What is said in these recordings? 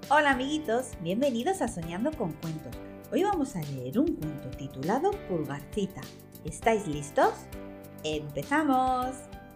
Hola amiguitos, bienvenidos a Soñando con Cuentos. Hoy vamos a leer un cuento titulado Pulgarcita. ¿Estáis listos? ¡Empezamos!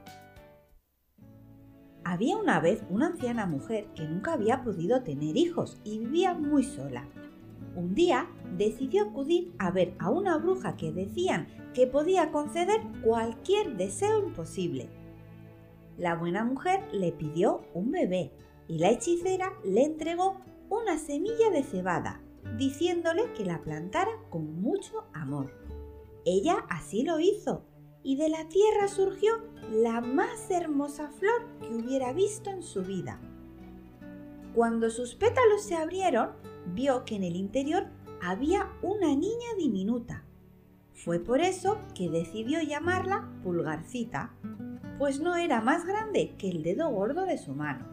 Había una vez una anciana mujer que nunca había podido tener hijos y vivía muy sola. Un día decidió acudir a ver a una bruja que decían que podía conceder cualquier deseo imposible. La buena mujer le pidió un bebé y la hechicera le entregó una semilla de cebada, diciéndole que la plantara con mucho amor. Ella así lo hizo, y de la tierra surgió la más hermosa flor que hubiera visto en su vida. Cuando sus pétalos se abrieron, vio que en el interior había una niña diminuta. Fue por eso que decidió llamarla Pulgarcita, pues no era más grande que el dedo gordo de su mano.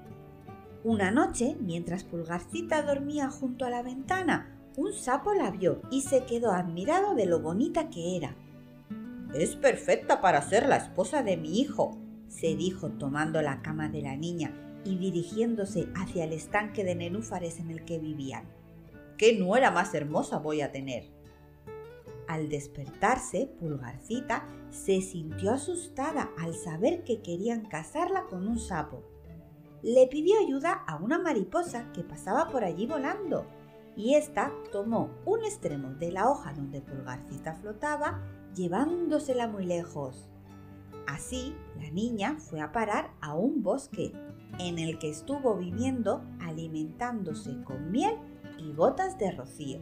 Una noche, mientras Pulgarcita dormía junto a la ventana, un sapo la vio y se quedó admirado de lo bonita que era. «Es perfecta para ser la esposa de mi hijo», se dijo tomando la cama de la niña y dirigiéndose hacia el estanque de nenúfares en el que vivían. «¿Qué nuera más hermosa voy a tener?». Al despertarse, Pulgarcita se sintió asustada al saber que querían casarla con un sapo. Le pidió ayuda a una mariposa que pasaba por allí volando, y ésta tomó un extremo de la hoja donde Pulgarcita flotaba, llevándosela muy lejos. Así, la niña fue a parar a un bosque, en el que estuvo viviendo alimentándose con miel y gotas de rocío.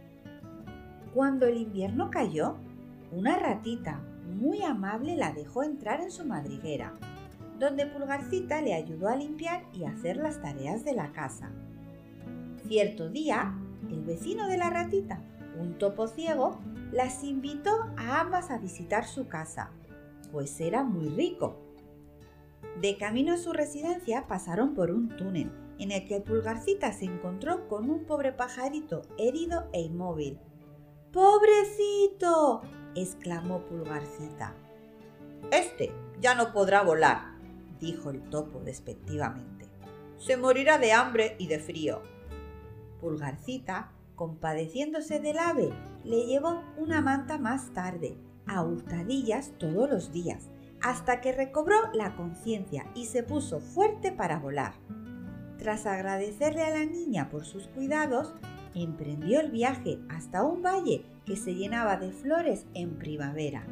Cuando el invierno cayó, una ratita muy amable la dejó entrar en su madriguera, donde Pulgarcita le ayudó a limpiar y hacer las tareas de la casa. Cierto día, el vecino de la ratita, un topo ciego, las invitó a ambas a visitar su casa, pues era muy rico. De camino a su residencia pasaron por un túnel, en el que Pulgarcita se encontró con un pobre pajarito herido e inmóvil. ¡Pobrecito!, exclamó Pulgarcita. «Este ya no podrá volar», dijo el topo despectivamente. «Se morirá de hambre y de frío». Pulgarcita, compadeciéndose del ave, le llevó una manta más tarde, a hurtadillas todos los días, hasta que recobró la conciencia y se puso fuerte para volar. Tras agradecerle a la niña por sus cuidados, emprendió el viaje hasta un valle que se llenaba de flores en primavera.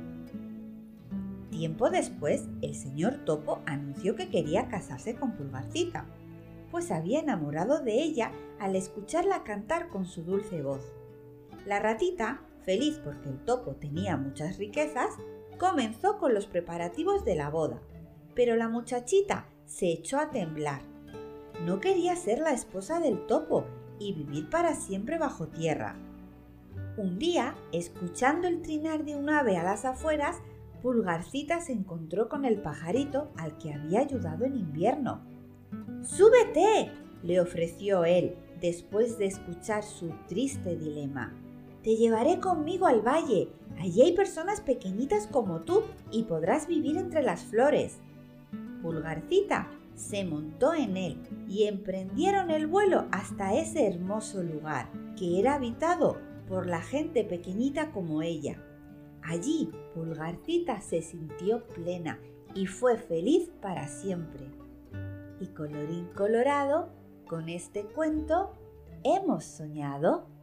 Tiempo después, el señor Topo anunció que quería casarse con Pulgarcita, pues se había enamorado de ella al escucharla cantar con su dulce voz. La ratita, feliz porque el topo tenía muchas riquezas, comenzó con los preparativos de la boda, pero la muchachita se echó a temblar. No quería ser la esposa del topo y vivir para siempre bajo tierra. Un día, escuchando el trinar de un ave a las afueras, Pulgarcita se encontró con el pajarito al que había ayudado en invierno. «¡Súbete!», le ofreció él, después de escuchar su triste dilema. «Te llevaré conmigo al valle. Allí hay personas pequeñitas como tú y podrás vivir entre las flores». Pulgarcita se montó en él y emprendieron el vuelo hasta ese hermoso lugar, que era habitado por la gente pequeñita como ella. Allí, Pulgarcita se sintió plena y fue feliz para siempre. Y colorín colorado, con este cuento hemos soñado.